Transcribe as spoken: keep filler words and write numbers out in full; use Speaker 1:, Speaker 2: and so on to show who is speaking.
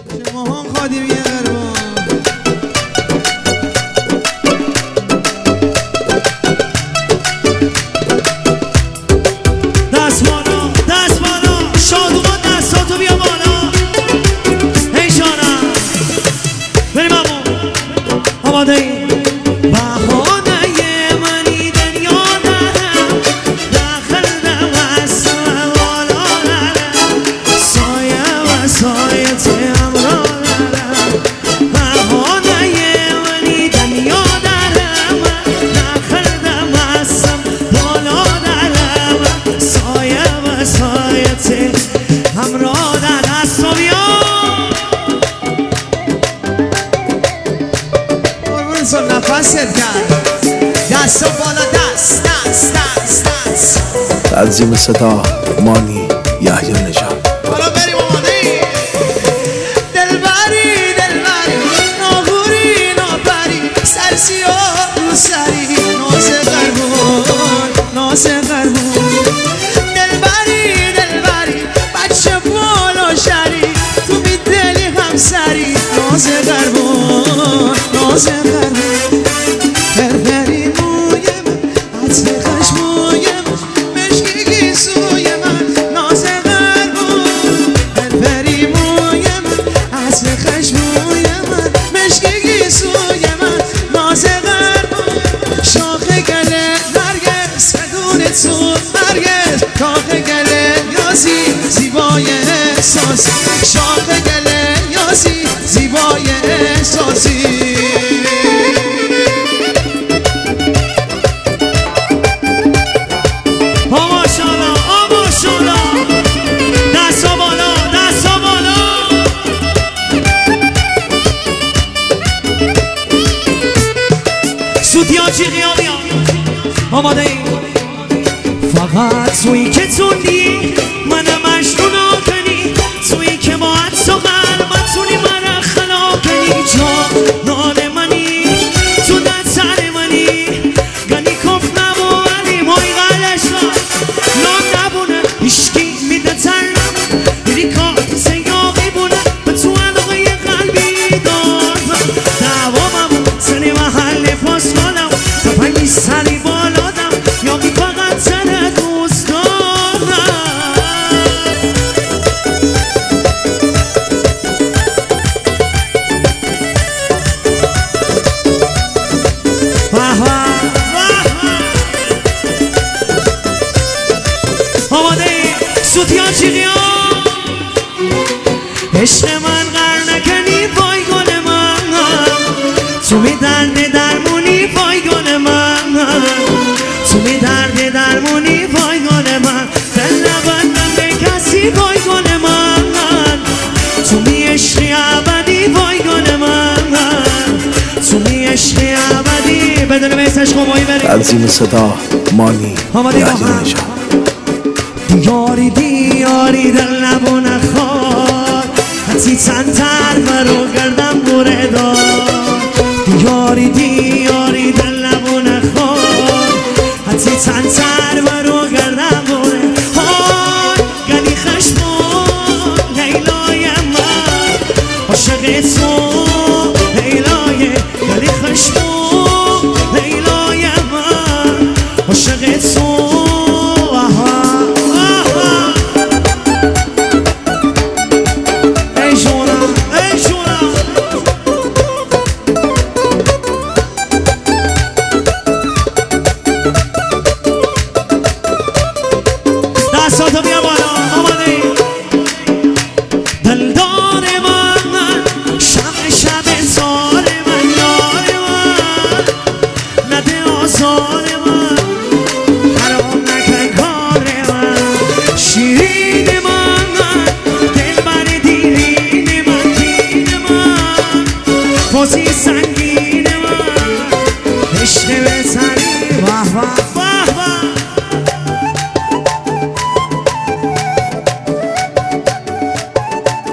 Speaker 1: شما هم خادیم یه قربان دست بالا دست بالا شادومان دستاتو بیا بالا هی جانم بریم امو آماده ای نفست کرد دست بالا دست دست دست دست
Speaker 2: تنظیم صدا مانی یحیی نژاد
Speaker 1: حالا بریم آماده دلبری دلبری ناغوری ناپری سرسی و روسری ناز قربون ناز قربون دلبری دلبری بچه بالا شری تو بی دلی همسری ناز قربون ناز قربون فرفری موی من عطر خشموی من مشکیگی سوی من ناز قربون فرفری موی من عطر خشموی من مشکیگی سوی من ناز قربون شاخ گله نرگس بدون تو نرگس شاخ گله یازی زیبای احساسی شاخ گله یازی زیبای احساسی آماده ای فقط تویی که توندی منم مجنون کنی تویی که با عطس و قلبتونی من خلا کنی جانان منی تو دستر منی گنی کف نبوانی مای غلش نام نبونه هشکی میده ترم بری کار سیاقی بونه به تو علاقه قلبی دارم دوامم سنی محل پاس کنم تا پنگی سری عشق من غر نکنی وای گل من تو می درد درمونی وای گل من تو می درد درمونی وای گل من دل نبندم به کسی وای گل من تو می عشقی ابدی وای گل من تو می عشقی ابدی بدون بیس عشق و مایی بریم
Speaker 2: تنظیم صدا مانی یحیی نژاد
Speaker 1: دیاری دیاری دل نبو نخواد حتی چند تر برو گردم بوره دار دیاری دیاری دل نبو نخواد حتی چند تر برو گردم بوره های گلی خشمون لیلای من عاشق تو لیلای گلی خشمون لیلای من عاشق تو سنگین من عشق